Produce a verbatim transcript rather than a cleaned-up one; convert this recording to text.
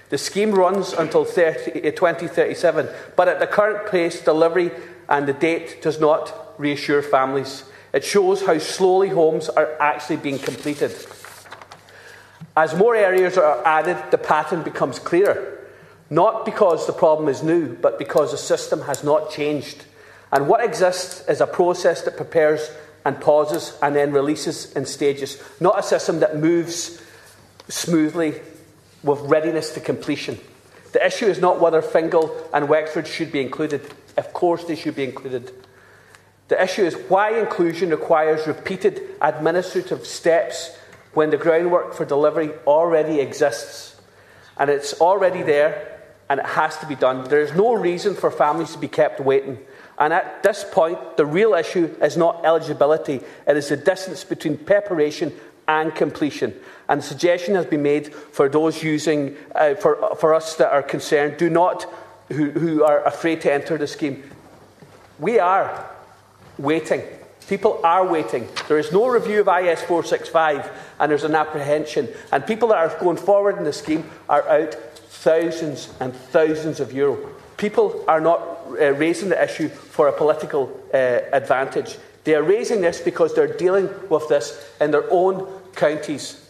The scheme runs until twenty thirty-seven, but at the current pace, delivery and the date does not reassure families. It shows how slowly homes are actually being completed. As more areas are added, the pattern becomes clearer, not because the problem is new, but because the system has not changed. And what exists is a process that prepares and pauses and then releases in stages, not a system that moves smoothly with readiness to completion. The issue is not whether Fingal and Wexford should be included. Of course they should be included. The issue is why inclusion requires repeated administrative steps when the groundwork for delivery already exists. And it's already there, and it has to be done. There is no reason for families to be kept waiting. And at this point, the real issue is not eligibility. It is the distance between preparation and completion. And the suggestion has been made for those using, uh, for, for us that are concerned, do not, who, who are afraid to enter the scheme. We are waiting. People are waiting. There is no review of I S four sixty-five, and there's an apprehension. And people that are going forward in the scheme are out thousands and thousands of euro. People are not uh, raising the issue for a political uh, advantage. They are raising this because they're dealing with this in their own counties.